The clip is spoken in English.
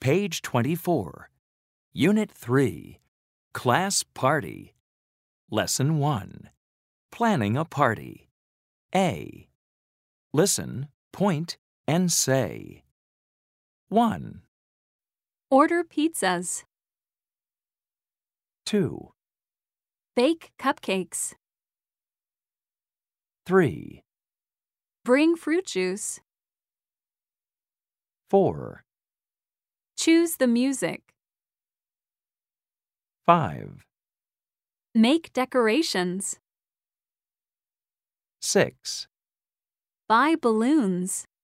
Page 24. Unit 3. Class Party. Lesson 1. Planning a Party. A. Listen, point, and say. 1, Order pizzas. 2, Bake cupcakes. 3, Bring fruit juice. 4, Choose the music. 5, Make decorations. 6, Buy balloons.